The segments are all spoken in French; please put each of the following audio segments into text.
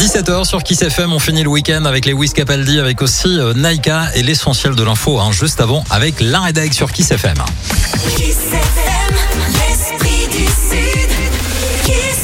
17h sur Kiss FM, on finit le week-end avec les Wiz Capaldi, avec aussi Naika et l'essentiel de l'info, juste avant avec la rédac sur Kiss FM. Kiss FM, l'esprit du Sud. Kiss.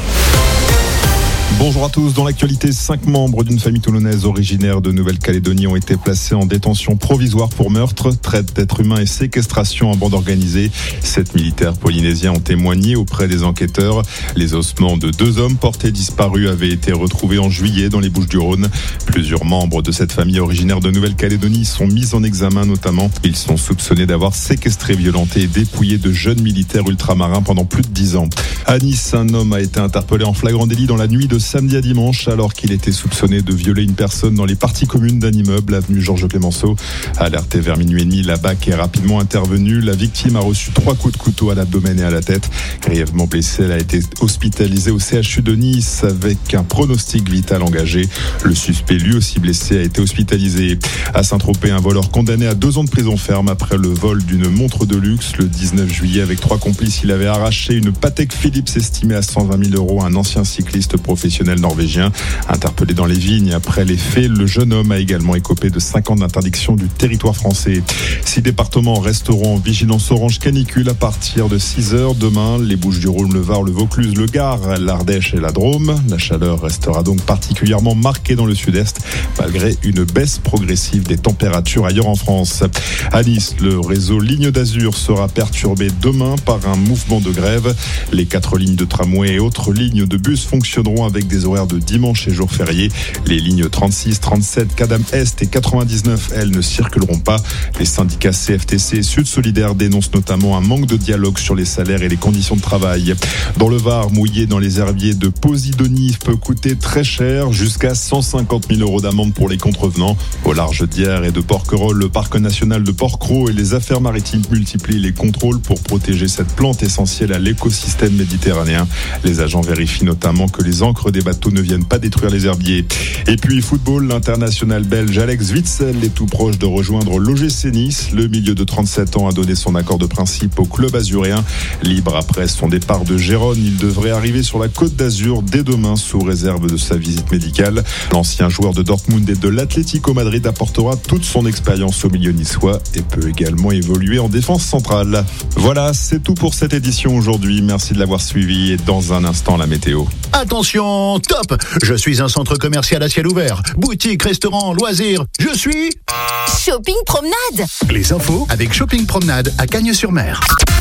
Bonjour à tous. Dans l'actualité, 5 membres d'une famille toulonnaise originaire de Nouvelle-Calédonie ont été placés en détention provisoire pour meurtre, traite d'êtres humains et séquestration en bande organisée. 7 militaires polynésiens ont témoigné auprès des enquêteurs. Les ossements de 2 hommes portés disparus avaient été retrouvés en juillet dans les Bouches-du-Rhône. Plusieurs membres de cette famille originaire de Nouvelle-Calédonie sont mis en examen notamment. Ils sont soupçonnés d'avoir séquestré, violenté et dépouillé de jeunes militaires ultramarins pendant plus de 10 ans. À Nice, un homme a été interpellé en flagrant délit dans la nuit de samedi à dimanche, alors qu'il était soupçonné de violer une personne dans les parties communes d'un immeuble, avenue Georges Clémenceau. Alerté vers minuit et demi, la BAC est rapidement intervenue. La victime a reçu 3 coups de couteau à l'abdomen et à la tête. Grièvement blessée, elle a été hospitalisée au CHU de Nice avec un pronostic vital engagé. Le suspect, lui aussi blessé, a été hospitalisé. À Saint-Tropez, un voleur condamné à 2 ans de prison ferme après le vol d'une montre de luxe. Le 19 juillet, avec 3 complices, il avait arraché une Patek Philippe estimée à 120 000 € à un ancien cycliste professionnel norvégien. Interpellé dans les vignes après les faits, le jeune homme a également écopé de 5 ans d'interdiction du territoire français. 6 départements resteront en vigilance orange canicule à partir de 6h demain. Les Bouches-du-Rhône, le Var, le Vaucluse, le Gard, l'Ardèche et la Drôme. La chaleur restera donc particulièrement marquée dans le sud-est, malgré une baisse progressive des températures ailleurs en France. À Nice, le réseau Ligne d'Azur sera perturbé demain par un mouvement de grève. Les 4 lignes de tramway et autres lignes de bus fonctionneront avec des horaires de dimanche et jours fériés. Les lignes 36, 37, Cadam-Est et 99, elles, ne circuleront pas. Les syndicats CFTC et Sud Solidaire dénoncent notamment un manque de dialogue sur les salaires et les conditions de travail. Dans le Var, mouiller dans les herbiers de Posidonie peut coûter très cher, jusqu'à 150 000 € d'amende pour les contrevenants. Au large d'Hyères et de Porquerolles, le parc national de Porquerolles et les affaires maritimes multiplient les contrôles pour protéger cette plante essentielle à l'écosystème méditerranéen. Les agents vérifient notamment que les ancres des bateaux ne viennent pas détruire les herbiers. Et puis football, l'international belge Alex Witsel est tout proche de rejoindre l'OGC Nice. Le milieu de 37 ans a donné son accord de principe au club azuréen. Libre après son départ de Gérone, il devrait arriver sur la Côte d'Azur dès demain sous réserve de sa visite médicale. L'ancien joueur de Dortmund et de l'Atlético Madrid apportera toute son expérience au milieu niçois et peut également évoluer en défense centrale. Voilà, c'est tout pour cette édition aujourd'hui. Merci de l'avoir suivi et dans un instant la météo. Attention, top! Je suis un centre commercial à ciel ouvert. Boutique, restaurant, loisirs. Je suis... Shopping Promenade. Les infos avec Shopping Promenade à Cagnes-sur-Mer.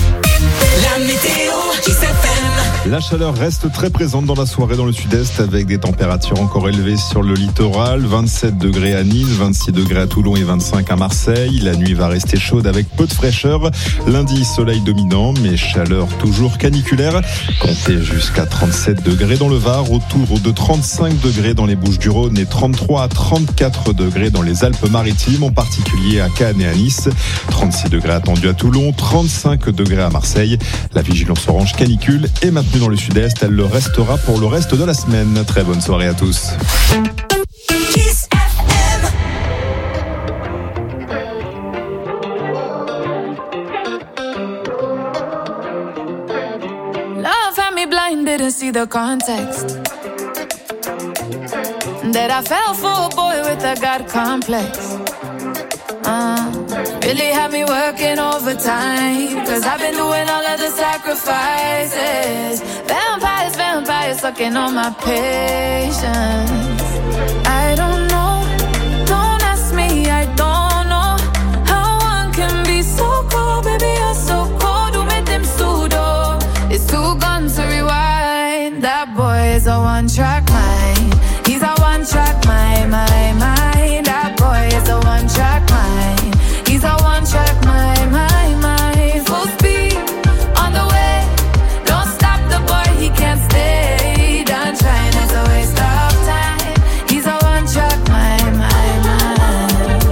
La météo, Kiss FM. La chaleur reste très présente dans la soirée dans le sud-est avec des températures encore élevées sur le littoral. 27 degrés à Nice, 26 degrés à Toulon et 25 à Marseille. La nuit va rester chaude avec peu de fraîcheur. Lundi, soleil dominant, mais chaleur toujours caniculaire. Comptez jusqu'à 37 degrés dans le Var, autour de 35 degrés dans les Bouches-du-Rhône et 33 à 34 degrés dans les Alpes-Maritimes, en particulier à Cannes et à Nice. 36 degrés attendus à Toulon, 35 degrés à Marseille. La vigilance orange canicule est maintenue dans le sud-est. Elle le restera pour le reste de la semaine. Très bonne soirée à tous. Kiss FM. Love had me blind, didn't see the context. That I fell for a boy with a God complex. Really had me working overtime, 'cause I've been doing all of the sacrifices. Vampires, vampires sucking on my patience. I don't know, don't ask me, I don't know how one can be so cold, baby you're so cold. Who made them pseudo? It's too gone to rewind. That boy is a one-track mind. He's a one-track mind, my mind. That boy is a one-track mind. He's a one-track mind, my mind. Full speed on the way. Don't stop the boy, he can't stay. Done trying, it's a waste of time. He's a one-track mind, my mind.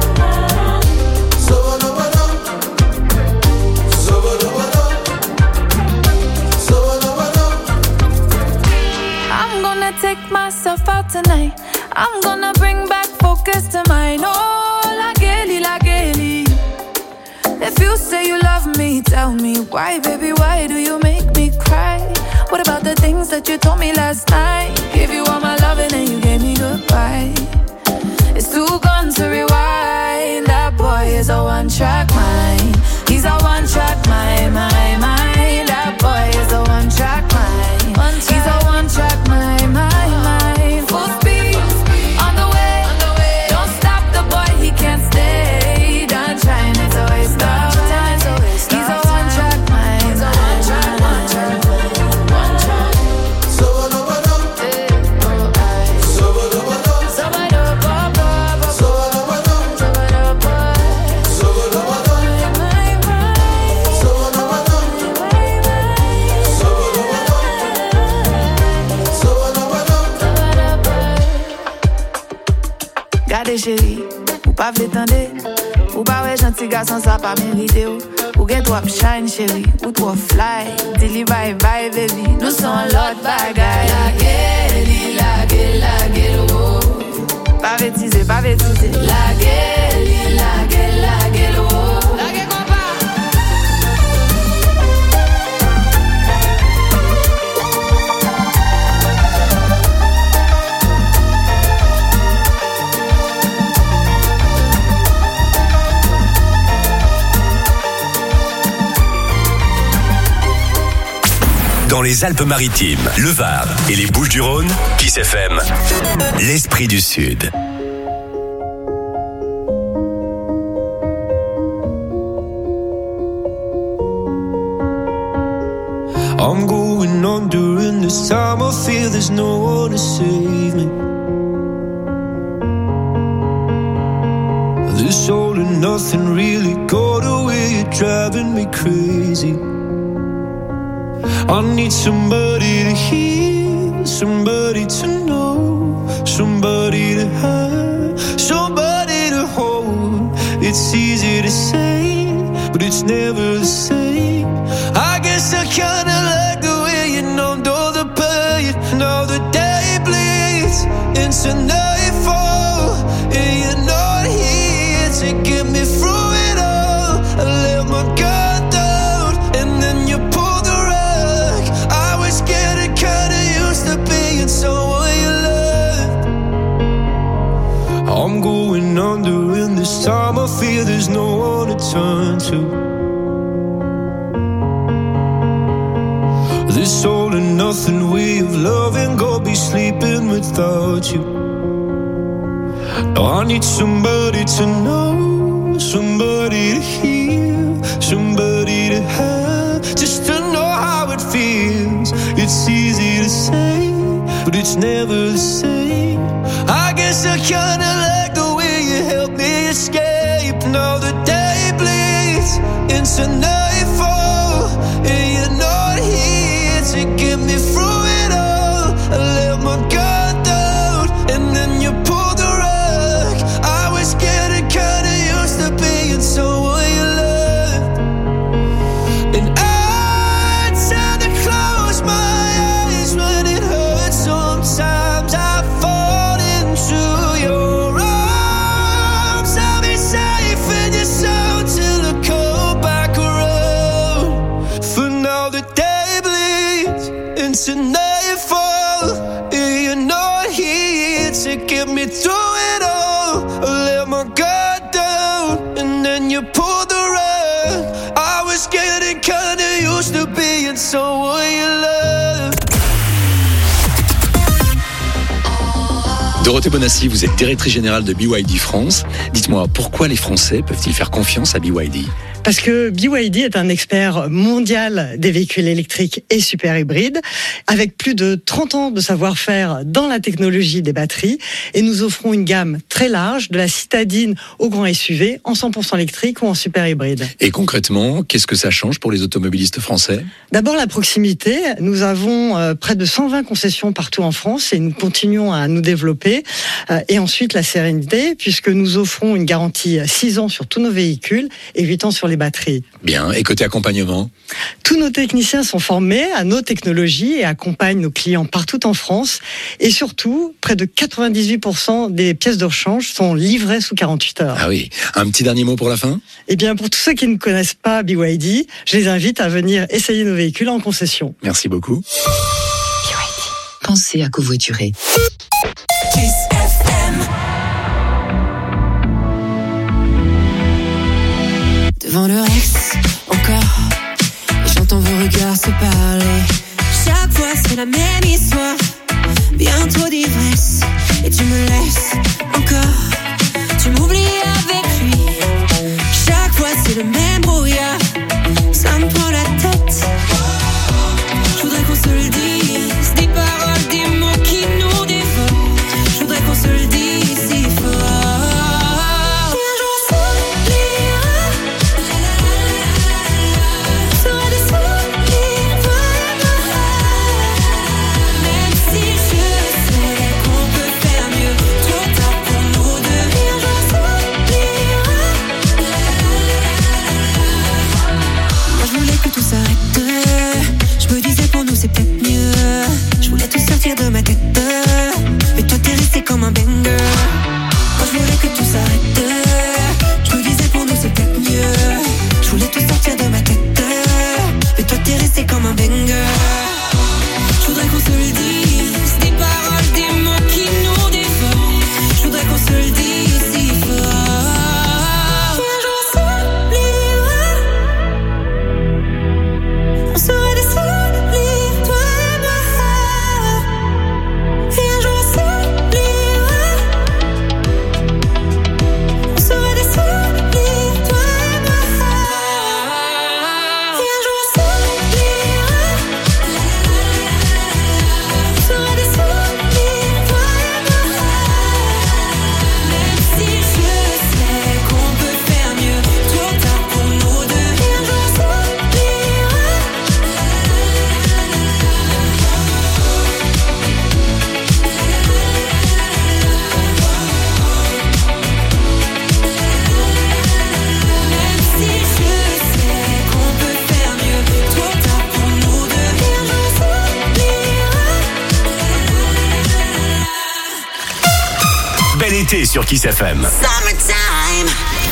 I'm gonna take myself out tonight. I'm gonna bring back focus to mine. Oh, la Gaily, la Gaily. If you say you love me, tell me why, baby, why do you make me cry? What about the things that you told me last night? Gave you all my love and then you gave me goodbye. It's too gone to rewind. That boy is a one-track mind. He's a one-track mind, my mind. That boy is a one-track mind. He's a one-track mind, my mind. Full speed, on the way. Don't stop the boy, he can't stay. Done trying, it's a waste of time. He's a one-track mind. He's a one-track, one-track. Gade chéri, ou pas vle tande, ou pas ouais gentil garçon ça pas mérité ou get trop shine chéri, ou trop fly, dili bye bye baby, nous sommes l'autre bagaille. La gueule, oh. Pas bêtiser, la gueule, oh. La gueule compa. Dans les Alpes-Maritimes, le Var et les Bouches-du-Rhône, Kiss FM, l'Esprit du Sud. I'm going under and this time I feel there's no one to save me. This all and nothing really got away, you're driving me crazy. I need somebody to hear, somebody to know, somebody to have, somebody to hold. It's easy to say, but it's never the same. I guess I kinda like the way you numbed all the pain. Now the day bleeds into nightfall, and you're not here to get me through it all. I let my guard down, and then you pulled the rug. I was getting kinda used to being someone you loved. I'm going under, and this time I feel there's no one to turn to. This all and nothing way of loving, go be sleeping without you. Now I need somebody to know, somebody to hear, somebody to have, just to know how it feels. It's easy to say, but it's never the same. I guess I kinda like the way you help me escape. Now the day bleeds into nightfall, and you're not here to get me through it all. I let my guard down, and then you pulled the rug. I was getting kinda used to being someone you loved, and I tend to close my eyes when it hurts. Sometimes I fall into your arms. I'll be safe in your sound till I come back around. For now the day bleeds into nightfall, and you're not here to get me through it all. I let my guard down, and then you pulled the rug. I was getting kinda used to being someone you love. Dorothée Bonassi, vous êtes directrice générale de BYD France. Dites-moi, pourquoi les Français peuvent-ils faire confiance à BYD ? Parce que BYD est un expert mondial des véhicules électriques et super hybrides, avec plus de 30 ans de savoir-faire dans la technologie des batteries. Et nous offrons une gamme très large, de la citadine au grand SUV, en 100% électrique ou en super hybride. Et concrètement, qu'est-ce que ça change pour les automobilistes français ? D'abord la proximité. Nous avons près de 120 concessions partout en France et nous continuons à nous développer. Et ensuite la sérénité, puisque nous offrons une garantie 6 ans sur tous nos véhicules et 8 ans sur les les batteries. Bien. Et côté accompagnement? Tous nos techniciens sont formés à nos technologies et accompagnent nos clients partout en France. Et surtout, près de 98% des pièces de rechange sont livrées sous 48 heures. Ah oui. Un petit dernier mot pour la fin? Eh bien, pour tous ceux qui ne connaissent pas BYD, je les invite à venir essayer nos véhicules en concession. Merci beaucoup. Pensez à covoiturer. Kiss FM. Devant le Rex, encore, et j'entends vos regards se parler. Chaque fois c'est la même histoire, bien trop d'ivresse. Et tu me laisses encore, tu m'oublies avec lui. Chaque fois c'est le même brouillard, ça me prend la tête. Je voudrais qu'on se le dise, des paroles, des mots qui nous dévorent. Je voudrais qu'on se le dise si fort. Et un jour on s'oubliera, on sera des souvenirs, toi et moi. Même si je sais qu'on peut faire mieux, trop tard pour nous deux. Et un jour on s'oubliera. Moi je voulais que tout s'arrête. Je me disais pour nous c'est peut-être mieux. Je voulais tout sortir de ma tête, mais toi t'es resté comme un banger. Moi je voulais que tout s'arrête. Je me disais pour nous c'est peut-être mieux. Je voulais tout sortir de ma tête, mais toi t'es resté comme un banger. Je voudrais qu'on se le dise, des paroles, des mots qui nous dévorent. Je voudrais qu'on se le dise si fort. Et un jour on s'oubliera, on sera des souvenirs, toi et moi. Et un jour on s'oubliera, on sera des souvenirs, toi et moi. Et un jour on s'oubliera, on sera des souvenirs, toi et moi. Même si je sais qu'on peut faire mieux, trop tard pour nous deux. Et un jour on s'oubliera. Même si je sais qu'on peut faire mieux, trop tard pour nous deux. Et un jour on s'oubliera. Bel été sur Kiss FM. Summertime.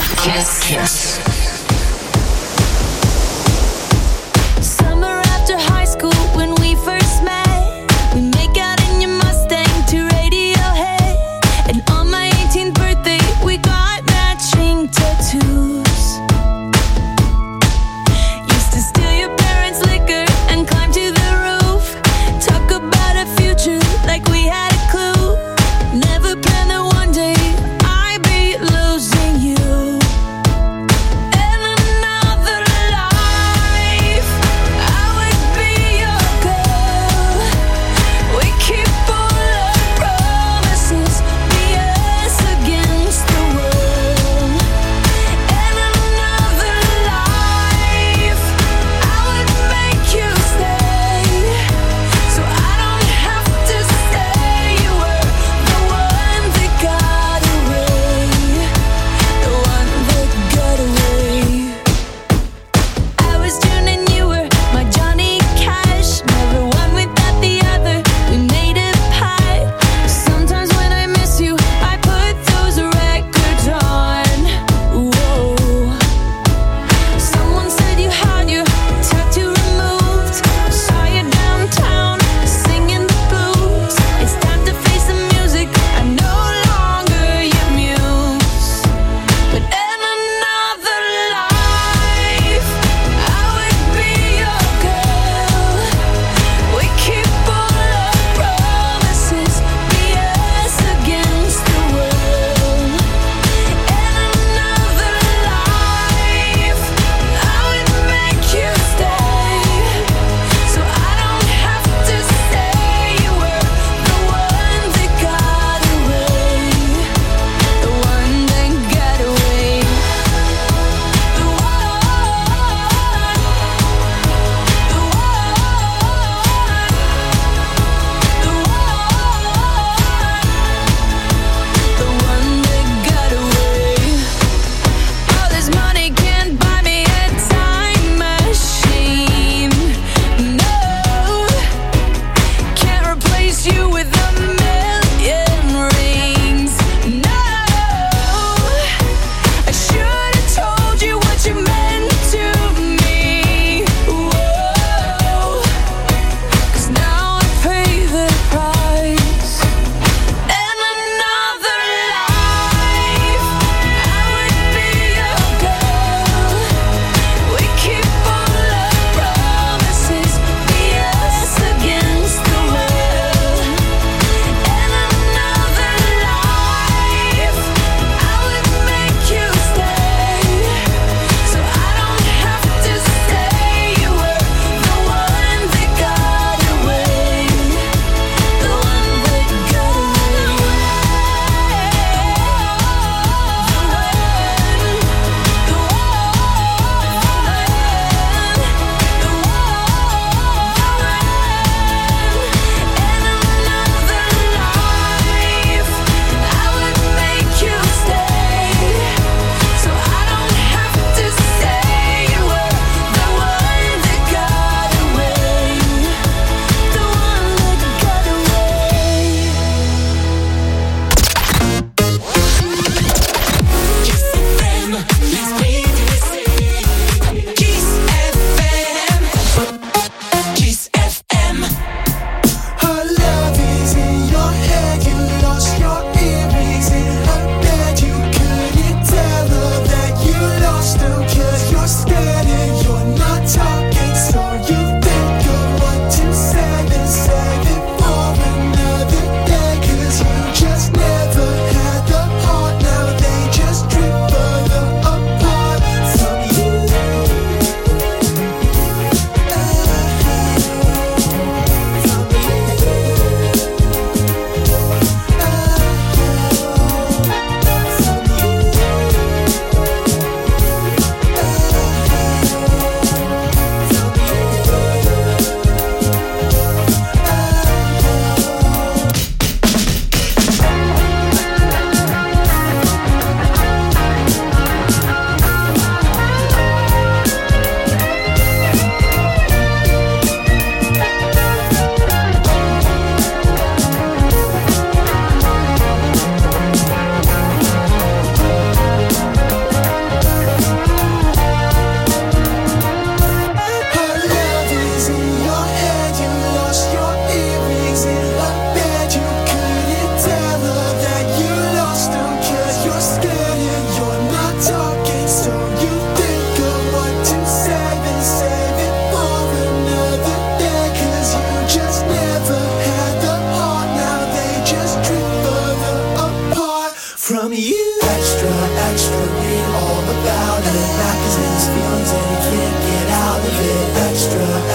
Summer after high school when we first met, we make out in your Mustang to Radiohead. And on my 18th birthday, we got matching tattoos. Used to steal your parents' liquor and climb to the roof. Talk about a future like we had a clue. Never planned that one day I'd be losing you.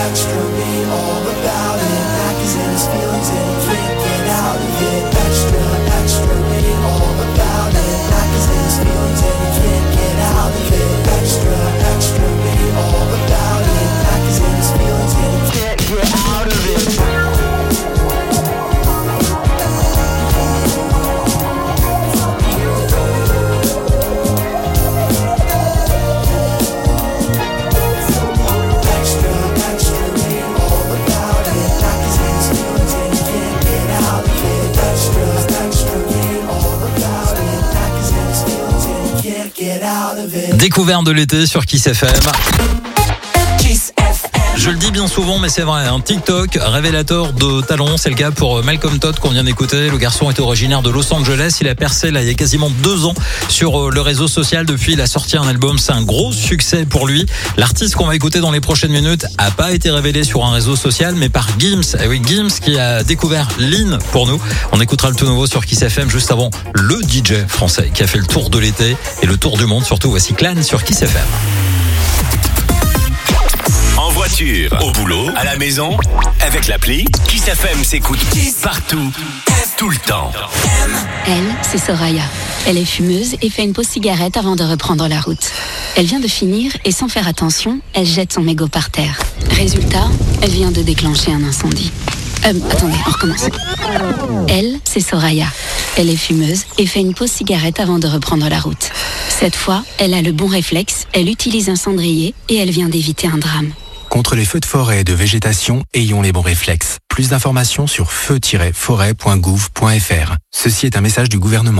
extra, read all about it. Mac is in his feelings and he can't get out of it. Extra, extra, read all about it. Mac is in his feelings and he can't get out of it. Extra, extra, read all about it. Mac is in his feelings and he can't get out of it. Découverte de l'été sur Kiss FM. Je le dis bien souvent, mais c'est vrai, un TikTok révélateur de talent. C'est le cas pour Malcolm Todd qu'on vient d'écouter. Le garçon est originaire de Los Angeles. Il a percé là il y a quasiment 2 ans sur le réseau social. Depuis, il a sorti un album. C'est un gros succès pour lui. L'artiste qu'on va écouter dans les prochaines minutes a pas été révélé sur un réseau social, mais par Gims. Et oui, Gims qui a découvert Lynn pour nous. On écoutera le tout nouveau sur Kiss FM juste avant le DJ français qui a fait le tour de l'été et le tour du monde. Surtout, voici Clan sur Kiss FM. En voiture, au boulot, à la maison, avec l'appli, Kiss FM s'écoute partout, tout le temps. Elle, c'est Soraya. Elle est fumeuse et fait une pause cigarette avant de reprendre la route. Elle vient de finir et sans faire attention, elle jette son mégot par terre. Résultat, elle vient de déclencher un incendie. Attendez, on recommence. Elle, c'est Soraya. Elle est fumeuse et fait une pause cigarette avant de reprendre la route. Cette fois, elle a le bon réflexe, elle utilise un cendrier et elle vient d'éviter un drame. Contre les feux de forêt et de végétation, ayons les bons réflexes. Plus d'informations sur feu-forêt.gouv.fr. Ceci est un message du gouvernement.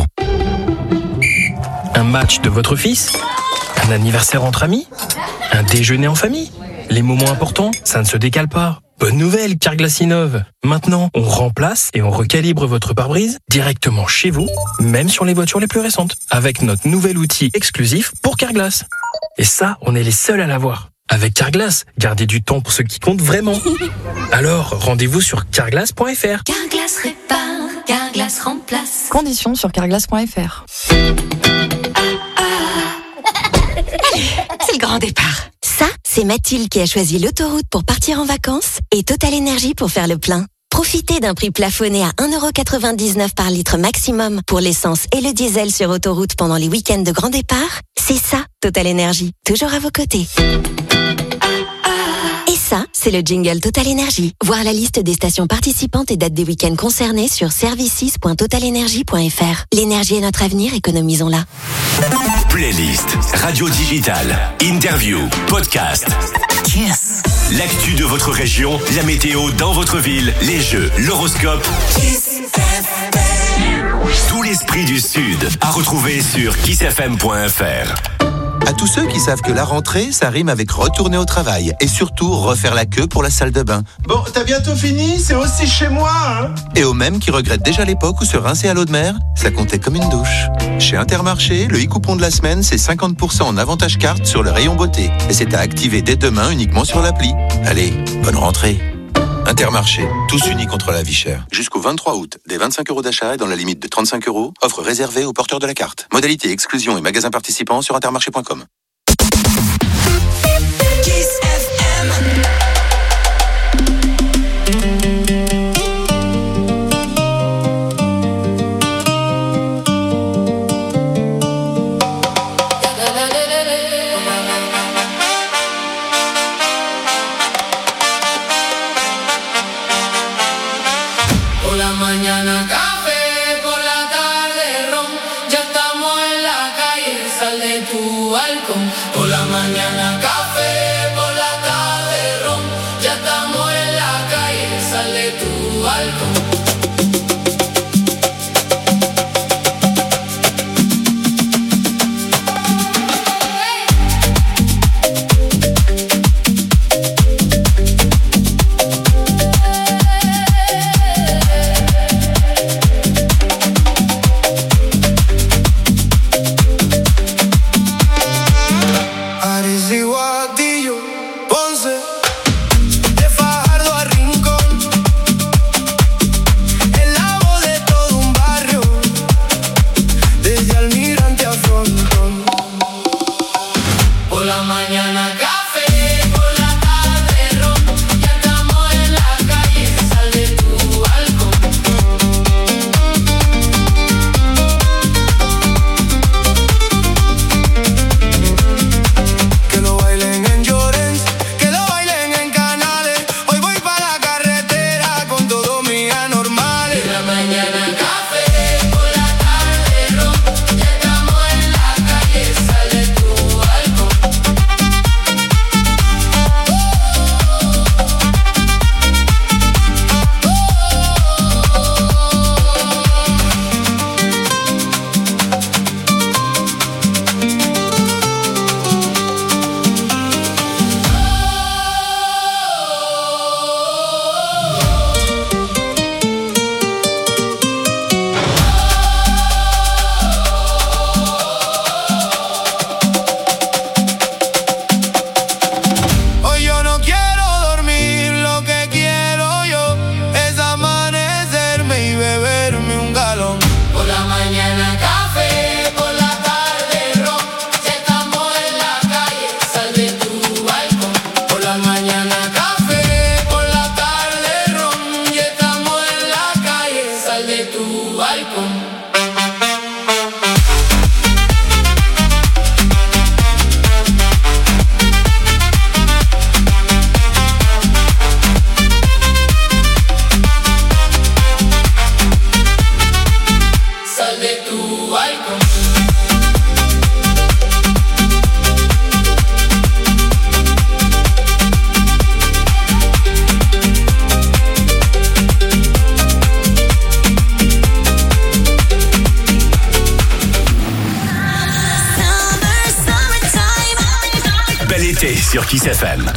Un match de votre fils ? Un anniversaire entre amis ? Un déjeuner en famille ? Les moments importants, ça ne se décale pas. Bonne nouvelle, Carglass innove. Maintenant, on remplace et on recalibre votre pare-brise directement chez vous, même sur les voitures les plus récentes, avec notre nouvel outil exclusif pour Carglass. Et ça, on est les seuls à l'avoir. Avec Carglass, gardez du temps pour ce qui compte vraiment. Alors, rendez-vous sur carglass.fr. Carglass répare, Carglass remplace. Conditions sur carglass.fr. C'est le grand départ. Ça, c'est Mathilde qui a choisi l'autoroute pour partir en vacances et Total Energy pour faire le plein. Profitez d'un prix plafonné à 1,99€ par litre maximum pour l'essence et le diesel sur autoroute pendant les week-ends de grand départ. C'est ça, Total Energy, toujours à vos côtés. Et ça, c'est le jingle Total Energy. Voir la liste des stations participantes et dates des week-ends concernés sur services.totalenergy.fr. L'énergie est notre avenir, économisons-la. Playlist, radio digitale, interview, podcast. Kiss. L'actu de votre région, la météo dans votre ville, les jeux, l'horoscope. Tout l'esprit du Sud à retrouver sur kissfm.fr. À tous ceux qui savent que la rentrée, ça rime avec retourner au travail et surtout refaire la queue pour la salle de bain. Bon, t'as bientôt fini, c'est aussi chez moi, hein. Et aux mêmes qui regrettent déjà l'époque où se rincer à l'eau de mer, ça comptait comme une douche. Chez Intermarché, le e-coupon de la semaine, c'est 50% en avantage carte sur le rayon beauté. Et c'est à activer dès demain uniquement sur l'appli. Allez, bonne rentrée. Intermarché, tous unis contre la vie chère. Jusqu'au 23 août, des 25€ d'achat et dans la limite de 35€, offre réservée aux porteurs de la carte. Modalité, exclusion et magasins participants sur intermarché.com. Kiss FM. Por la mañana café, por la tarde ron. Ya estamos en la calle, sale tu balcón. Igual sur Kiss FM.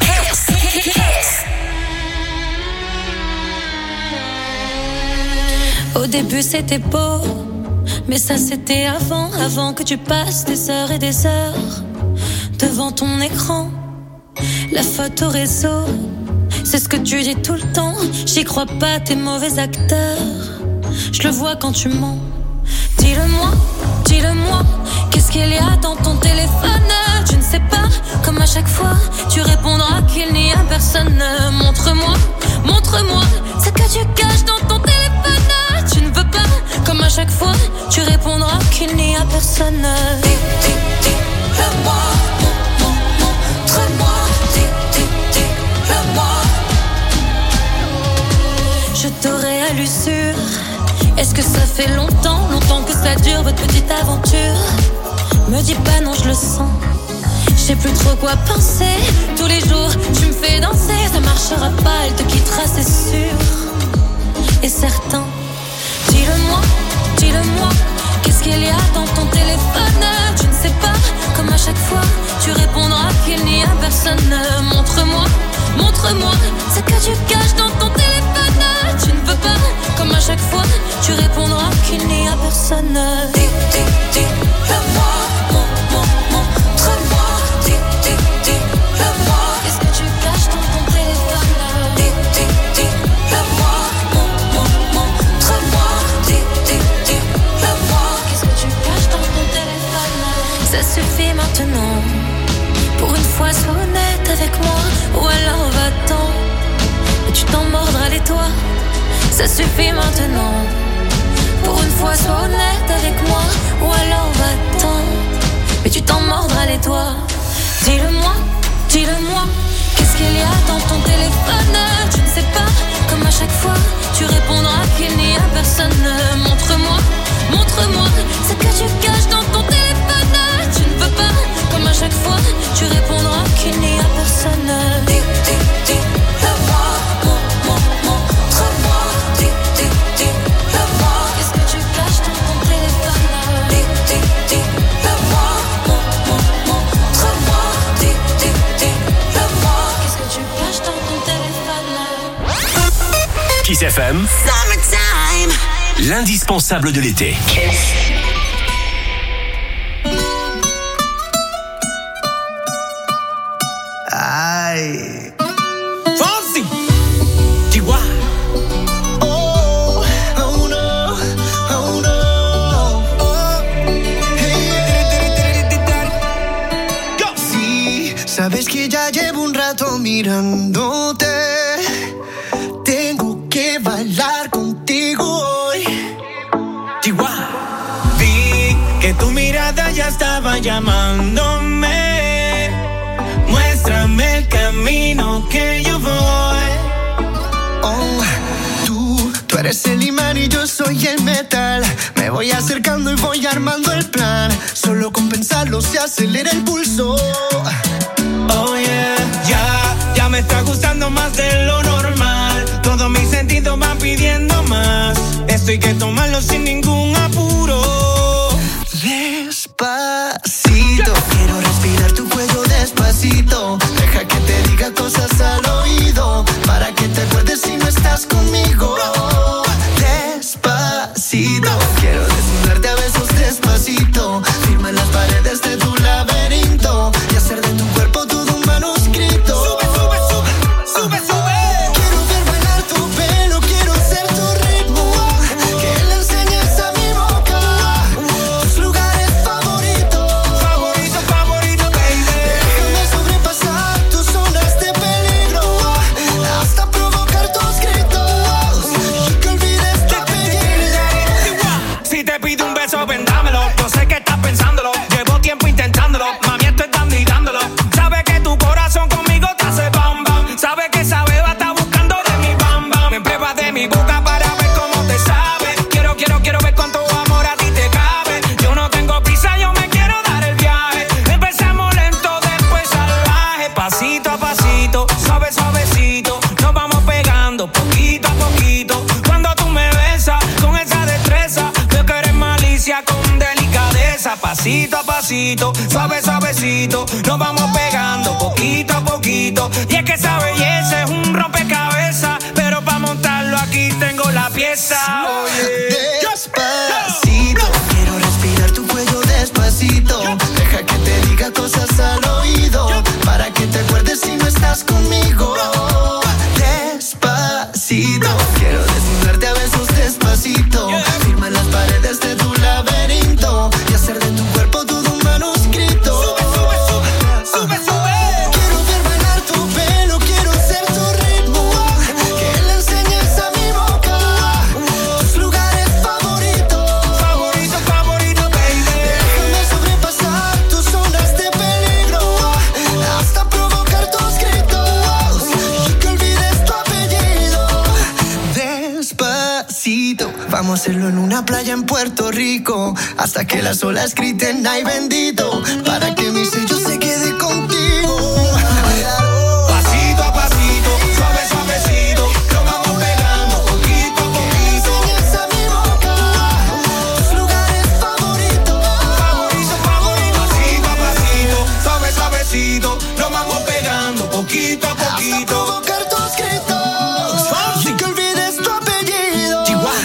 Au début c'était beau, mais ça c'était avant que tu passes des heures et des heures devant ton écran. La photo réseau, c'est ce que tu dis tout le temps. J'y crois pas, t'es mauvais acteur. Je le vois quand tu mens. Dis-le-moi, qu'est-ce qu'il y a dans ton téléphone? Tu ne sais pas, comme à chaque fois, tu répondras qu'il n'y a personne. Montre-moi, ce que tu caches dans ton téléphone. Tu ne veux pas, comme à chaque fois, tu répondras qu'il n'y a personne. Dis-le-moi, montre-moi, dis-le-moi. Je t'aurais à l'usure. Est-ce que ça fait longtemps que ça dure votre petite aventure? Me dis pas non, je le sens. Je sais plus trop quoi penser. Tous les jours, tu me fais danser. Ça marchera pas, elle te quittera, c'est sûr et certain. Dis-le-moi, qu'est-ce qu'il y a dans ton téléphone? Tu ne sais pas, comme à chaque fois, tu répondras qu'il n'y a personne. Montre-moi, ce que tu caches dans ton téléphone. Tu ne veux pas, comme à chaque fois, tu répondras qu'il n'y a personne. Dis-le-moi, montre-moi, dis-le-moi. Qu'est-ce que tu caches dans ton téléphone? Dis-le-moi, montre-moi, dis-le-moi. Qu'est-ce que tu caches dans ton téléphone? Ça suffit maintenant. Pour une fois, sois honnête avec moi, ou alors va-t'en et tu t'en mordras les doigts. Ça suffit maintenant. Pour une fois, sois honnête avec moi, ou alors va-t'en mais tu t'en mordras les doigts. Dis-le-moi, qu'est-ce qu'il y a dans ton téléphone? Tu ne sais pas, comme à chaque fois, tu répondras qu'il n'y a personne. Montre-moi, ce que tu caches dans ton téléphone. Tu ne veux pas, comme à chaque fois, tu répondras qu'il n'y a personne. Dis-le-moi, montre-moi, dis-le-moi. Qu'est-ce que tu caches dans ton téléphone? Dis-le-moi, montre-moi, dis-le-moi. Qu'est-ce que tu caches dans ton téléphone? Kiss FM, Summertime, l'indispensable de l'été. Ay. Fonsi, Chihuahua. Oh, oh no, oh no. Oh. Hey. Go. Sí, sabes que ya llevo un rato mirándote. Tengo que bailar contigo hoy. Chihuahua. Vi que tu mirada ya estaba llamándome. Muéstrame el camino que yo voy. Oh, tú eres el imán y yo soy el metal. Me voy acercando y voy armando el plan. Solo con pensarlo se acelera el pulso. Oh yeah, ya me está gustando más de lo normal. Todos mis sentidos van pidiendo más. Esto hay que tomarlo sin ningún apuro. Despacito, quiero respirar tu cuello despacito. Deja que te diga cosas al oído, para que te acuerdes si no estás conmigo. Despacito, quiero desnudarte a besos despacito. Firma en las paredes de tu laberinto y hacer de tu cuerpo todo un manuscrito. Sube, sube, sube, sube, sube. Quiero ver bailar tu pelo, quiero ser tu ritmo. Que le enseñes a mi boca tus lugares favoritos. Favorito, favorito, baby. Déjame sobrepasar tus zonas de peligro, hasta provocar tus gritos y que olvides tu apellido. Si te pido un beso, ven dámelo. Yo sé que estás pensándolo, llevo tiempo intentándolo. Mami, estoy dando y dándolo. Sabe que tu corazón conmigo te hace bam bam. Sabe que esa beba está buscando de mi bam bam. Me prueba de mi boca para ver cómo te sabe. Quiero ver cuánto amor a ti te cabe. Yo no tengo prisa, yo me quiero dar el viaje. Empezamos lento, después salvaje. Pasito a pasito, suave suavecito. Nos vamos pegando poquito a poquito. Cuando tú me besas con esa destreza, veo que eres malicia con delicadeza. Pasito Pasito a pasito, suave suavecito, nos vamos pegando poquito a poquito. Y es que esa belleza es un rompecabezas, pero para montarlo aquí tengo la pieza. Oye, despacito, quiero respirar tu cuello despacito. Deja que te diga cosas al oído, para que te acuerdes si no estás conmigo. Despacito, quiero desnudarte a besos despacito. Firma las paredes de tu laberinto y hacer de tu cuerpo todo un manuscrito. Sube, sube. Quiero ver bailar tu pelo, quiero ser tu ritmo. Que le enseñes a mi boca tus lugares favoritos. Favorito, favorito, baby. Déjame sobrepasar tus zonas de peligro, hasta provocar tus gritos y que olvides tu apellido. Despacito, vamos a hacerlo en una playa en Puerto Rico, hasta que las olas griten ay bendito, para que mi sello se quede contigo. Pasito a pasito, suave suavecito, nos vamos pegando poquito a poquito. Enseñas a mi boca tus lugares favoritos. Favorito, favorito, pasito a pasito, suave suavecito, nos vamos pegando poquito a poquito. Hasta provocar tus gritos y que olvides tu apellido.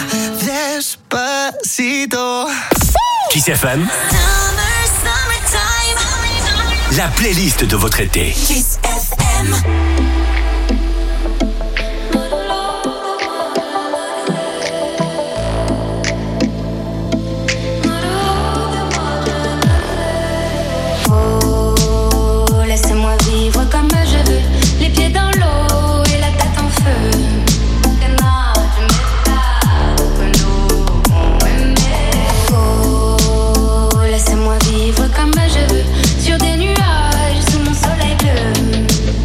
Despacito. Kiss FM, la playlist de votre été. Kiss FM. Oh, laissez-moi vivre comme je veux, les pieds dans l'eau et la tête en feu. Oh, laissez-moi vivre comme je veux, sur des nuages sous mon soleil bleu.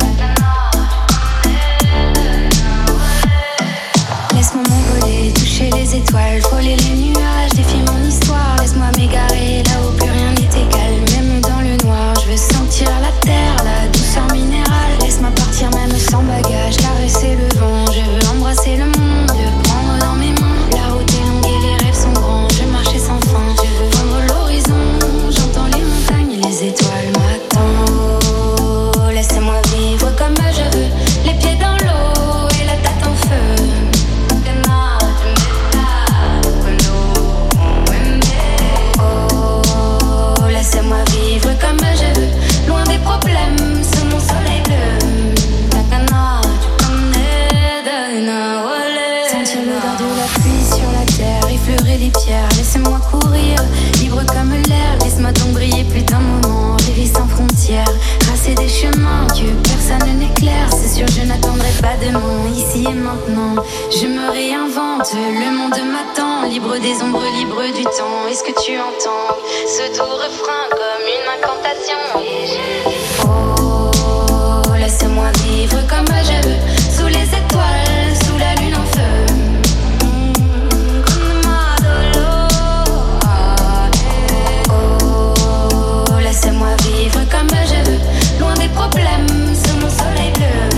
Laisse-moi m'envoler, toucher les étoiles, frôler les nuages, défier mon histoire. Laisse-moi m'égarer là où plus rien n'est égal, même dans le noir. Je veux sentir la terre, la douceur minérale. Laisse-moi partir même sans bagage, caresser le vent. Je veux embrasser le monde, le prendre dans mes mains. La route est longue et les rêves sont grands. Je veux marcher sans fin, je veux vendre l'horizon. J'entends les montagnes et les étoiles m'attendent. Oh, laissez-moi vivre comme je veux, les pieds dans l'eau et la tête en feu. Oh, laissez-moi vivre comme je veux, loin des problèmes, sous mon soleil bleu. Sentir l'odeur de la pluie sur la terre, effleurer les pierres, laissez-moi courir, libre comme l'air. Laisse-moi donc briller plus d'un moment, rêver sans frontières, tracer des chemins que personne n'éclaire. C'est sûr, je n'attendrai pas demain, ici et maintenant. Je me réinvente, le monde m'attend, libre des ombres, libre du temps. Est-ce que tu entends ce doux refrain comme une incantation? Et oh, laissez-moi vivre comme je veux, sous les étoiles, sous la lune en feu. Oh, laissez-moi vivre comme je veux, loin des problèmes, sous mon soleil bleu.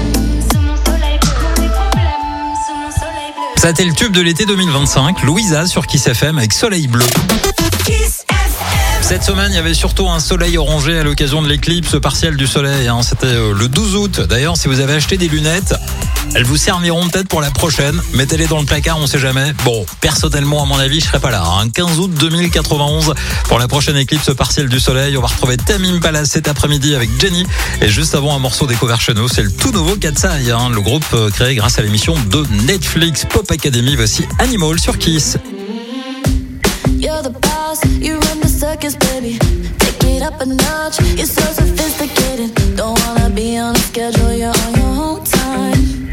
Ça a été le tube de l'été 2025, Louisa sur Kiss FM avec Soleil Bleu. Cette semaine, il y avait surtout un soleil orangé à l'occasion de l'éclipse partielle du soleil. C'était le 12 août. D'ailleurs, si vous avez acheté des lunettes, elles vous serviront peut-être pour la prochaine. Mettez-les dans le placard, on sait jamais. Bon, personnellement, à mon avis, je serai pas là. 15 août 2091 pour la prochaine éclipse partielle du soleil. On va retrouver Tamim Palace cet après-midi avec Jenny. Et juste avant, un morceau découvert chez nous, c'est le tout nouveau Katsai, le groupe créé grâce à l'émission de Netflix Pop Academy. Voici Animal sur Kiss. You're the boss, you run the circus, baby. Take it up a notch, you're so sophisticated. Don't wanna be on a schedule, you're on your own time.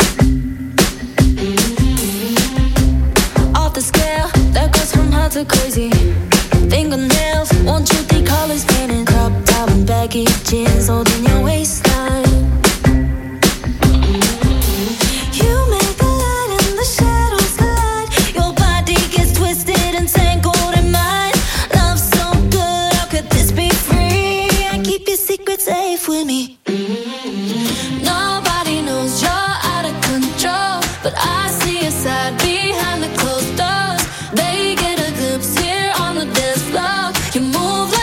Off the scale, that goes from hot to crazy. Fingernails, want you the colors painted. Crop top and baggy jeans, holding your waistline. You make the light and the shadows collide. Your body gets twisted and tangled. Safe with me. Nobody knows you're out of control, but I see your side behind the closed doors. They get a glimpse here on the dance floor. You move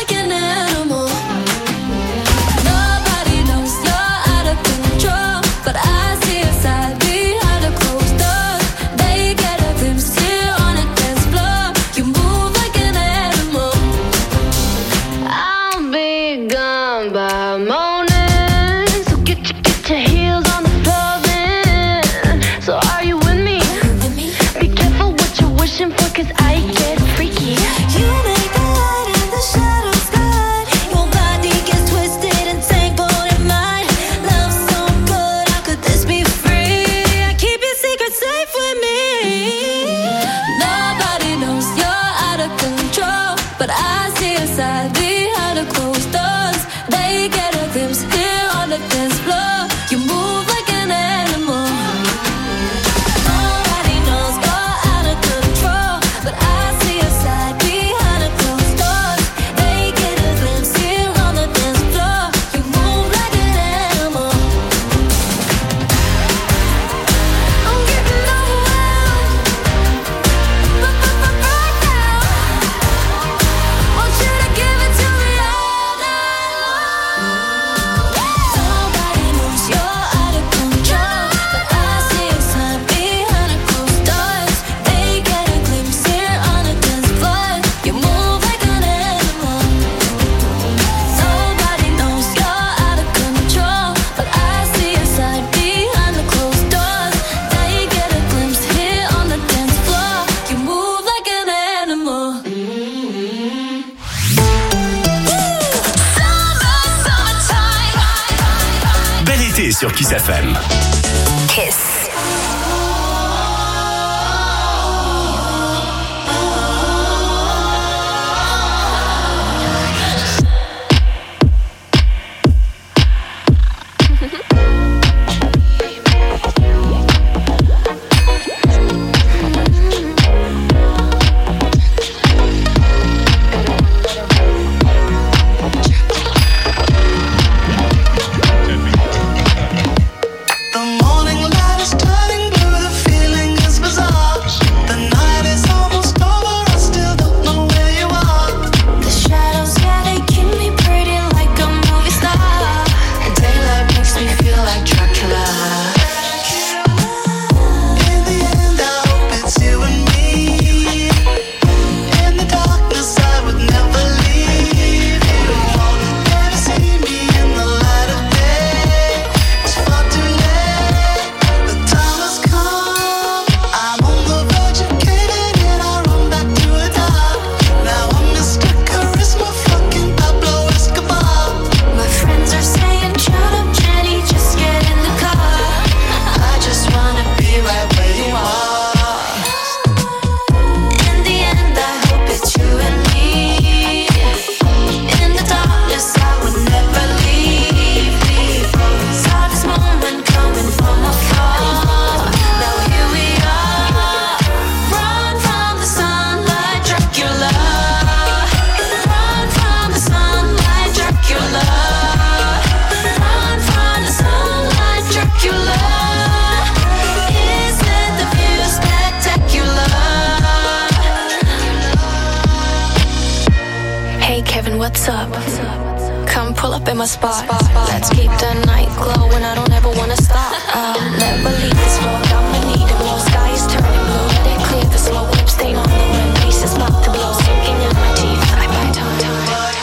l'été sur Kiss FM. Kiss. What's up? Come pull up in my spot. Let's keep the night glowing. I don't ever wanna stop. I'll never leave this road. I'ma need it more. Sky is turning blue. Let it clear the slow whip stain on the wind. Peace is about to blow. Soaking in my teeth. I bite on time.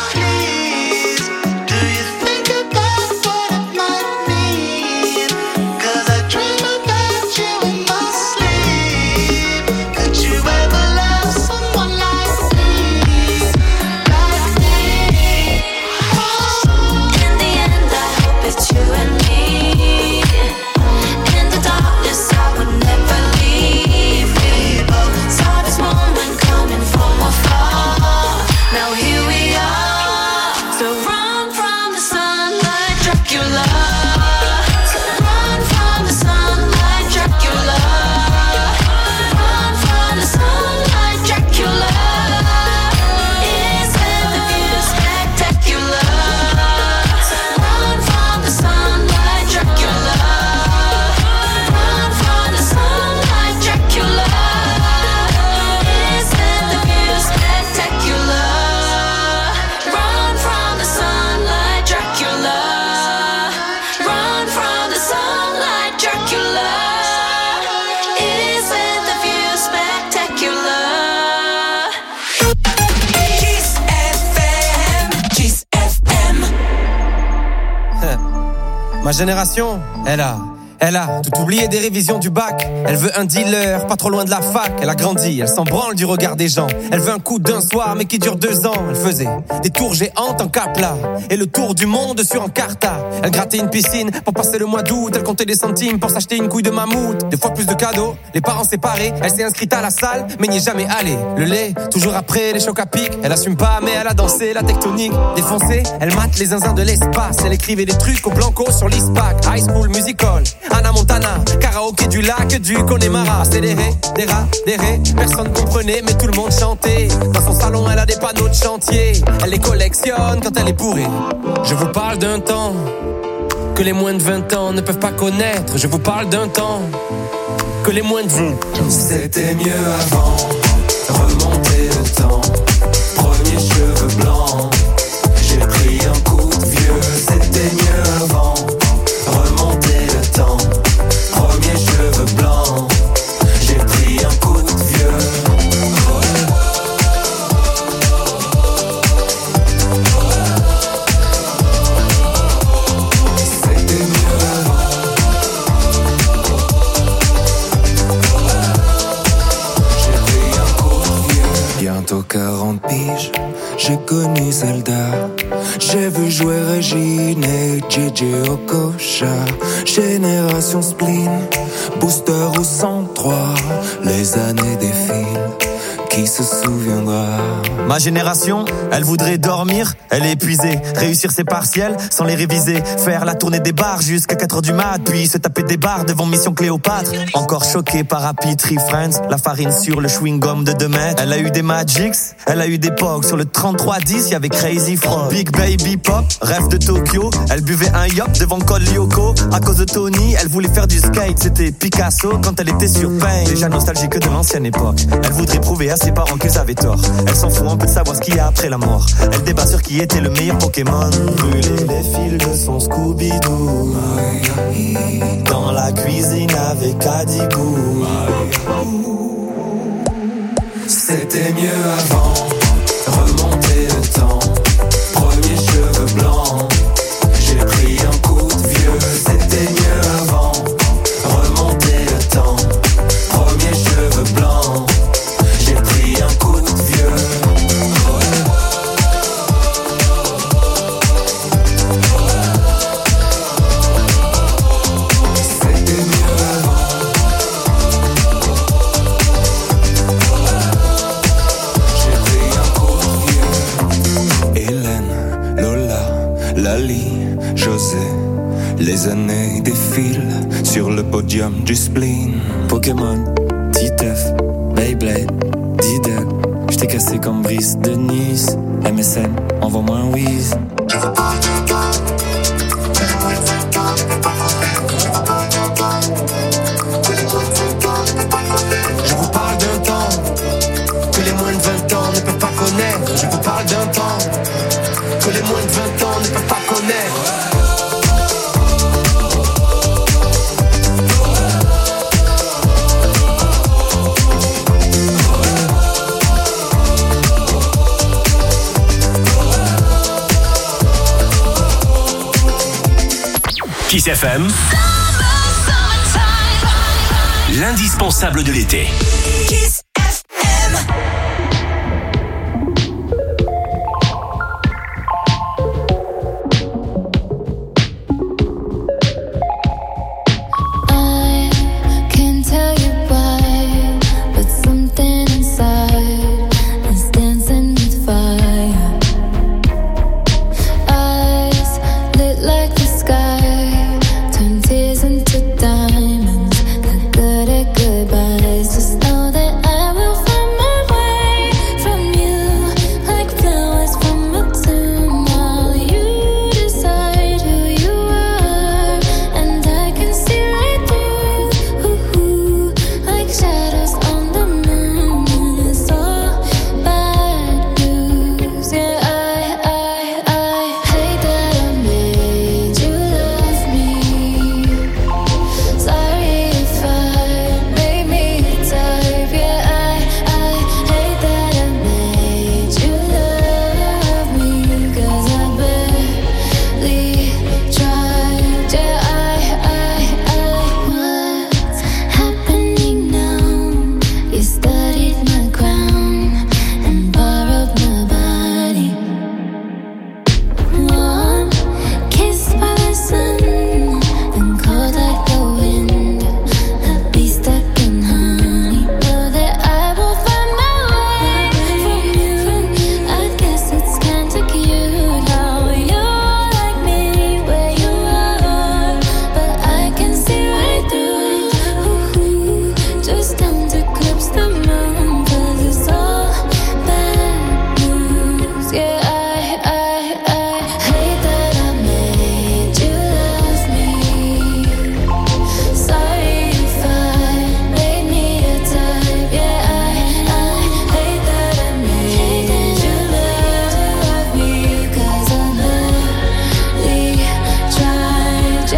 Ma génération, elle a tout oublié des révisions du bac. Elle veut un dealer, pas trop loin de la fac. Elle a grandi, elle s'en branle du regard des gens. Elle veut un coup d'un soir, mais qui dure 2 ans. Elle faisait des tours géantes en Capla et le tour du monde sur Encarta. Elle grattait une piscine pour passer le mois d'août. Elle comptait des centimes pour s'acheter une couille de mammouth. Des fois plus de cadeaux, les parents séparés. Elle s'est inscrite à la salle, mais n'y est jamais allée. Le lait, toujours après les chocs à pic. Elle assume pas, mais elle a dansé la tectonique. Défoncée, elle mate les zinzins de l'espace. Elle écrivait des trucs au blanco sur l'ISPAC. High School Musical, Anna Montana, karaoké du lac du Connemara. Accéléré, des rats, des rés, personne comprenait mais tout le monde chantait. Dans son salon elle a des panneaux de chantier. Elle les collectionne quand elle est bourrée. Je vous parle d'un temps que les moins de 20 ans ne peuvent pas connaître. Je vous parle d'un temps que les moins de 20 C'était mieux avant, remonter le temps. Premier cheveux blancs, j'ai pris un coup de vieux. C'était mieux avant, remonter le temps. Premier cheveux blancs, j'ai pris un coup de vieux. C'était mieux avant. J'ai pris un coup de vieux. Bientôt 40 piges, j'ai connu Zelda. J'ai vu jouer Régine et JJ Okocha. Génération Spleen, Booster ou 103. Les années défilent, qui se souviendra? Ma génération, elle voudrait dormir, elle est épuisée. Réussir ses partiels sans les réviser. Faire la tournée des bars jusqu'à 4h du mat. Puis se taper des bars devant Mission Cléopâtre. Encore choqué par Happy Tree Friends. La farine sur le chewing-gum de 2 mètres. Elle a eu des Magics, elle a eu des Pogs. Sur le 3310, y'avait Crazy Frog. Big Baby Pop, rêve de Tokyo. Elle buvait un yop devant Col Lyoko. À cause de Tony, elle voulait faire du skate. C'était Picasso quand elle était sur Pain. Déjà nostalgique de l'ancienne époque. Elle voudrait prouver à ses parents qu'ils avaient tort. Elle s'en fout un peu de savoir ce qu'il y a après la mort. Elle débat sur qui était le meilleur Pokémon. Brûler les fils de son Scooby-Doo. Dans la cuisine avec Adibou. C'était mieux avant. Remonter le temps. Premier cheveux blancs. J'ai pris un coup de vieux. C'était mieux avant. Remonter le temps. Premier cheveux blancs. J'ai pris un coup de vieux. C'était mieux avant. J'ai pris un coup de vieux. Hélène, Lola, Lali, José. Les années défilent sur le podium du spleen. Pokémon, Titeuf, Beyblade, Diddle. J't'ai cassé comme Brice de Nice. MSN, envoie-moi un whiz. Je vous parle d'un temps que les moins de 20 ans ne peuvent pas connaître. Je vous parle d'un temps que les moins de 20 ans ne peuvent pas connaître. Kiss FM, l'indispensable de l'été. Kiss FM. I can't tell you why, but something inside is dancing with fire. Eyes lit like the sky, turn tears into diamonds. Not good at goodbyes. Just know that I will find my way from you, like flowers from a tomb. While you decide who you are, and I can see right through, like shadows on the moon. It's all bad news. Yeah, I hate that I made you love me. Sorry if I made me type. Yeah, I hate that I made you love me. 'Cause I barely tried. Yeah, what's happening now? You studied my crown and borrowed my body. Warm, kissed by the sun, and cold like the wind. I'll be stuck in honey. Know that I will find my way from you. I guess it's kinda cute how you're like me where you are, but I can see right through. Just don't eclipse the moon, 'cause it's all bad news. Yeah, I hate that I made you love me. Sorry if I made me a type. Yeah, I hate that I made you love me. 'Cause I barely tried.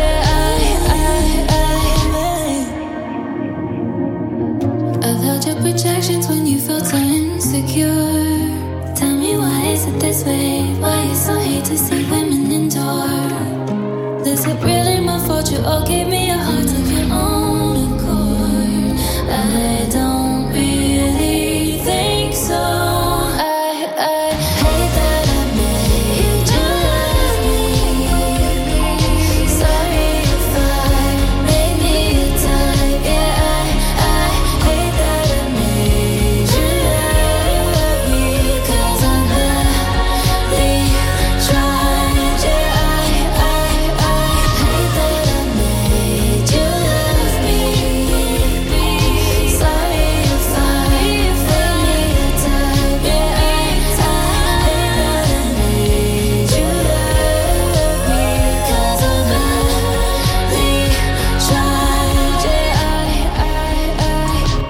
Yeah, I've held your projections when you felt so insecure. Tell me, why is it this way? Why you so hate to see women endure? Is it really my fault you all gave me a heart of your own accord? I don't really think so. I hate that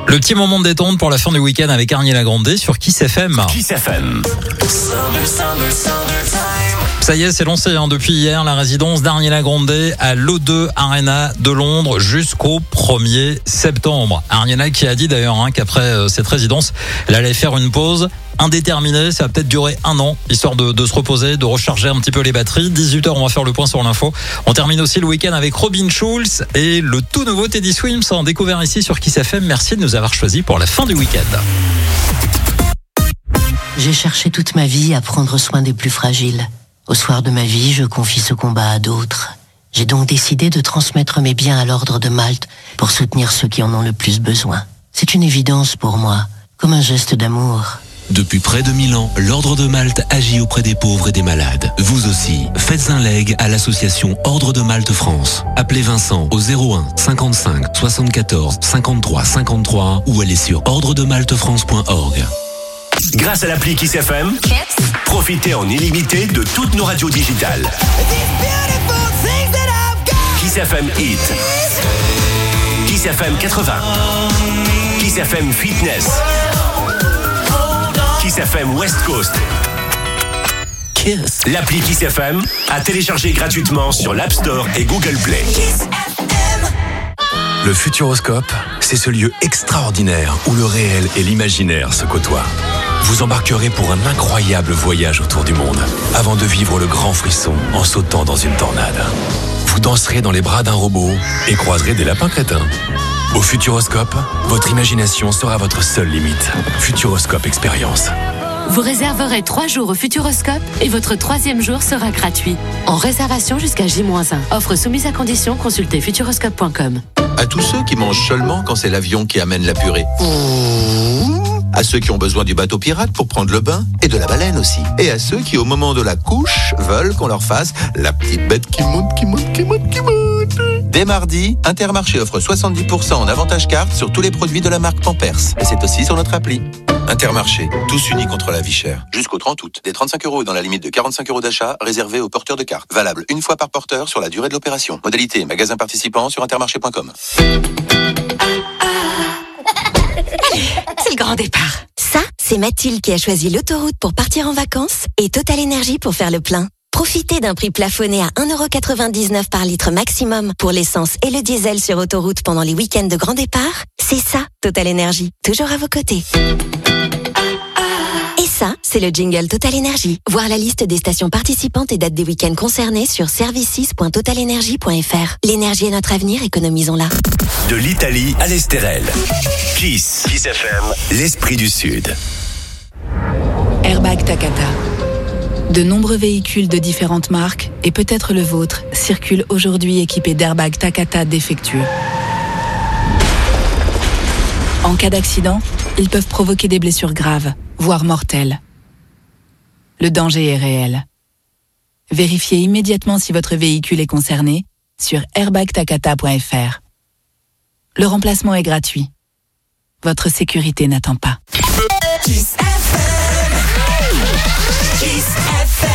Le petit moment de détente pour la fin du week-end avec Arnie Lagrandé sur Kiss FM. Kiss FM. Ça y est, c'est lancé depuis hier, la résidence d'Arnie Lagrandé à l'O2 Arena de Londres jusqu'au 1er septembre. Arnie qui a dit d'ailleurs qu'après cette résidence, elle allait faire une pause indéterminée. Ça va peut-être durer 1 an, histoire de se reposer, de recharger un petit peu les batteries. 18h, on va faire le point sur l'info. On termine aussi le week-end avec Robin Schulz et le tout nouveau Teddy Swims, découvert ici sur Kiss FM. Merci de nous avoir choisis pour la fin du week-end. J'ai cherché toute ma vie à prendre soin des plus fragiles. Au soir de ma vie, je confie ce combat à d'autres. J'ai donc décidé de transmettre mes biens à l'Ordre de Malte pour soutenir ceux qui en ont le plus besoin. C'est une évidence pour moi, comme un geste d'amour. Depuis près de 1000 ans, l'Ordre de Malte agit auprès des pauvres et des malades. Vous aussi, faites un leg à l'association Ordre de Malte France. Appelez Vincent au 01 55 74 53 53 ou allez sur ordredemaltefrance.org. Grâce à l'appli Kiss FM, profitez en illimité de toutes nos radios digitales. Kiss FM Hit, Kiss FM 80, Kiss FM Fitness, Kiss FM West Coast. Kiss. L'appli Kiss FM à télécharger gratuitement sur l'App Store et Google Play. Le Futuroscope, c'est ce lieu extraordinaire où le réel et l'imaginaire se côtoient. Vous embarquerez pour un incroyable voyage autour du monde, avant de vivre le grand frisson en sautant dans une tornade. Vous danserez dans les bras d'un robot et croiserez des lapins crétins. Au Futuroscope, votre imagination sera votre seule limite. Futuroscope Expérience. Vous réserverez 3 jours au Futuroscope et votre 3e jour sera gratuit. En réservation jusqu'à J-1. Offre soumise à condition, consultez futuroscope.com. À tous ceux qui mangent seulement quand c'est l'avion qui amène la purée. À ceux qui ont besoin du bateau pirate pour prendre le bain et de la baleine aussi. Et à ceux qui, au moment de la couche, veulent qu'on leur fasse la petite bête qui monte. Dès mardi, Intermarché offre 70% en avantage carte sur tous les produits de la marque Pampers. Et c'est aussi sur notre appli. Intermarché, tous unis contre la vie chère. Jusqu'au 30 août, des 35 € dans la limite de 45 € d'achat réservés aux porteurs de cartes. Valable une fois par porteur sur la durée de l'opération. Modalité, magasin participant sur intermarché.com. C'est le grand départ. Ça, c'est Mathilde qui a choisi l'autoroute pour partir en vacances et Total Énergie pour faire le plein. Profitez d'un prix plafonné à 1,99 € par litre maximum pour l'essence et le diesel sur autoroute pendant les week-ends de grand départ. C'est ça, Total Énergie. Toujours à vos côtés. Et ça, c'est le jingle Total Énergie. Voir la liste des stations participantes et dates des week-ends concernés sur services.totalenergie.fr. L'énergie est notre avenir, économisons-la. De l'Italie à l'Estérel. Kiss FM, l'esprit du Sud. Airbag Takata. De nombreux véhicules de différentes marques, et peut-être le vôtre, circulent aujourd'hui équipés d'airbags Takata défectueux. En cas d'accident, ils peuvent provoquer des blessures graves, voire mortelles. Le danger est réel. Vérifiez immédiatement si votre véhicule est concerné sur airbagtakata.fr. Le remplacement est gratuit. Votre sécurité n'attend pas. Kiss FM. Kiss FM.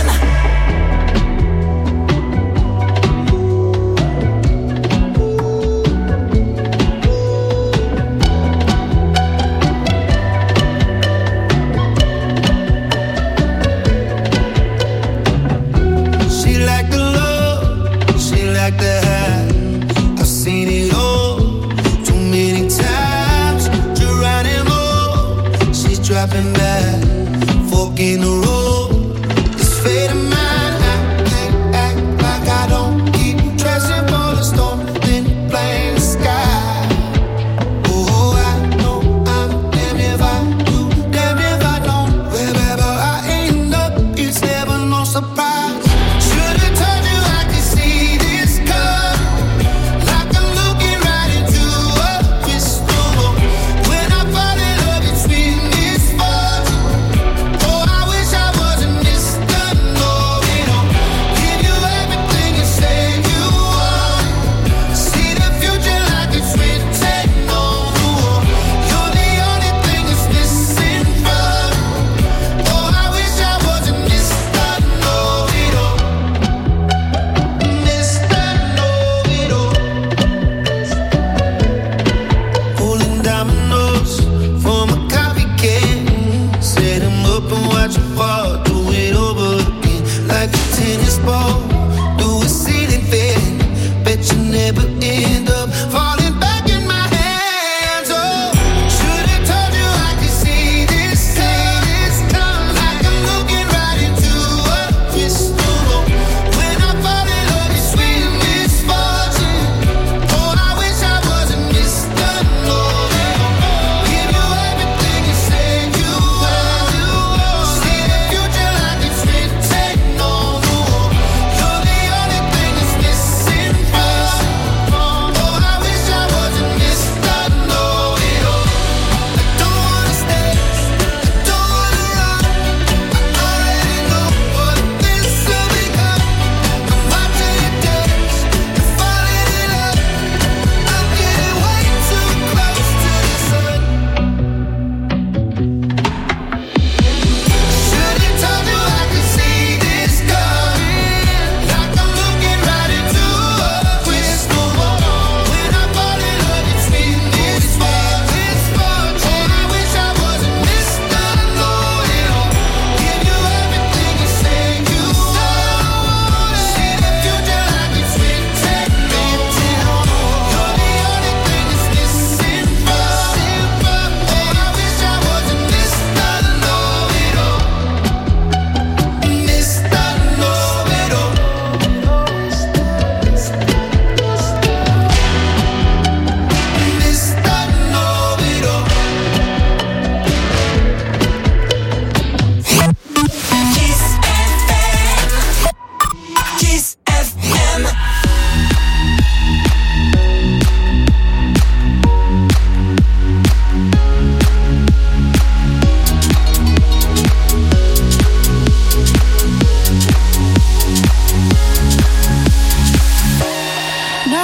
She like the love, she like the high. I've seen it all too many times. Geronimo, she's dropping back, fork in the road. This fate of mine, I can't act like I don't keep dressing for the storm, then playing the sky. Oh, I know I'm damn if I do, damn if I don't. Wherever I end up, it's never no surprise. Should've told you I could see this coming, like I'm looking right into a crystal ball. When I fall in love, it's been this far. Oh, I wish I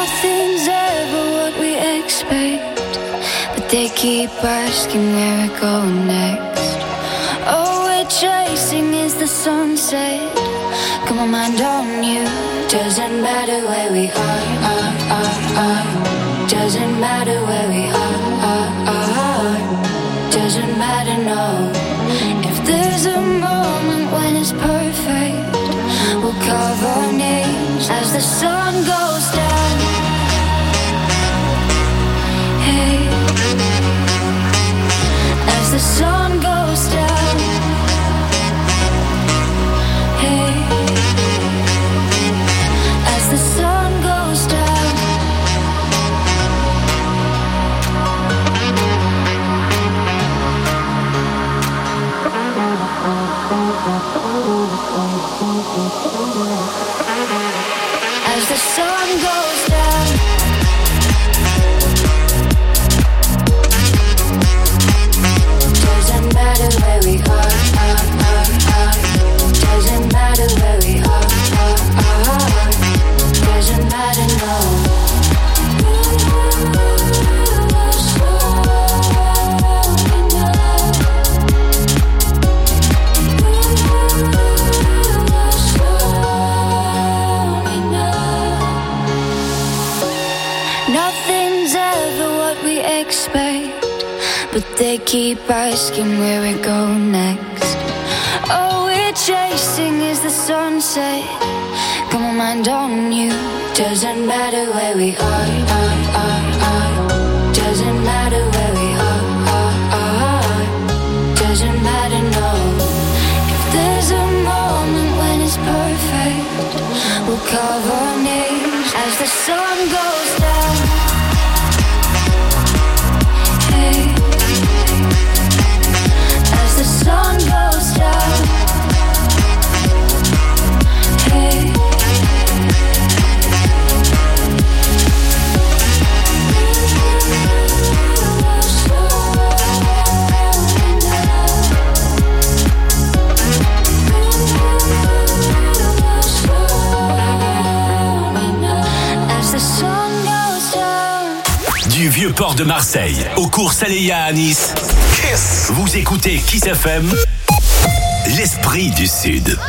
Nothing's ever what we expect, but they keep asking where we're going next. All we're chasing is the sunset. Come on, mind on you. Doesn't matter where we are. Doesn't matter where we are. Doesn't matter, no. If there's a moment when it's perfect, we'll carve our names as the sun goes down. Hey, as the sun goes down. Hey, as the sun goes down. As the sun goes down. Doesn't matter where we are. Doesn't matter where we are. Doesn't matter, no. Nothing's ever what we expect, but they keep asking where we go next. All we're chasing is the sunset. Come on, mind on you. Doesn't matter where we are. Doesn't matter where we are. Doesn't matter, no. If there's a moment when it's perfect, we'll carve our names as the sun goes down. Hey, as the sun goes down. Hey, as the sun goes down. Du vieux port de Marseille aux courses Aléa à Nice. Kiss. Vous écoutez Kiss FM, l'esprit du Sud.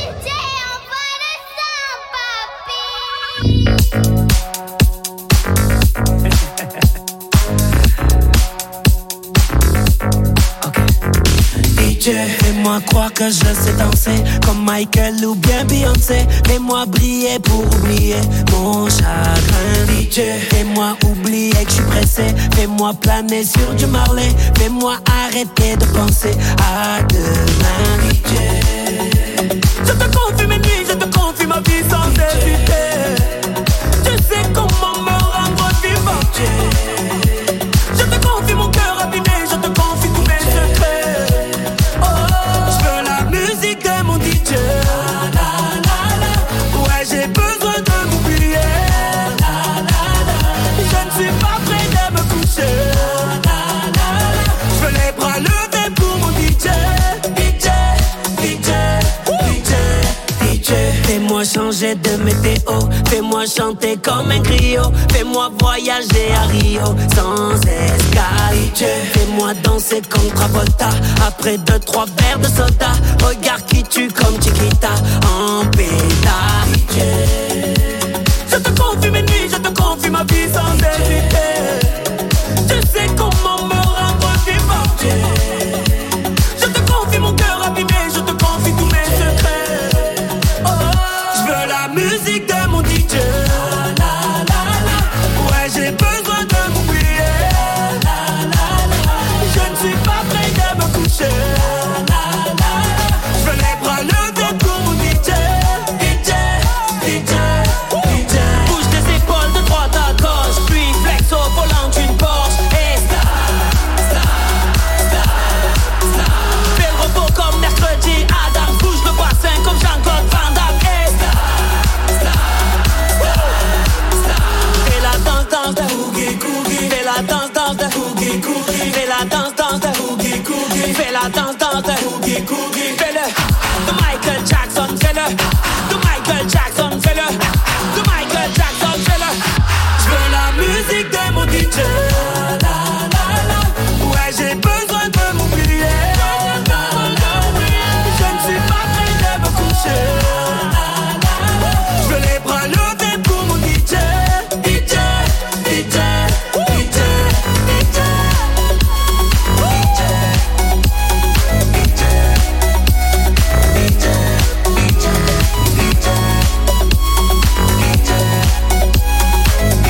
Fais-moi croire que je sais danser comme Michael ou bien Beyoncé. Fais-moi briller pour oublier mon chagrin. DJ, fais-moi oublier que je suis pressé. Fais-moi planer sur du Marley. Fais-moi arrêter de penser à demain. DJ, je te confie mes nuits, je te confie ma vie sans hésiter. Je sais comment me rendre vivant. Je te confie mon cœur abîmé, je te confie tous mes secrets. De mon DJ, ouais, j'ai besoin de m'oublier. Je ne suis pas prêt de me coucher. Je veux les bras levés pour mon DJ. DJ, fais-moi changer de météo. Fais-moi chanter comme un griot. Fais-moi voyager à Rio sans escale. Fais-moi danser comme Travolta après 2-3 verres de soda. Regarde qui tue comme Chiquita en pétard. Je te confie mes nuits, je te confie ma vie sans hésiter. Je sais comment me rendre vivant. Je te confie mon cœur abîmé, je te confie tous mes secrets. Je veux la musique de mon DJ. Ouais, j'ai besoin de m'oublier. Je ne suis pas prêt de me coucher. Je veux les bras levés pour mon DJ. Bouge tes épaules de droite à gauche. Je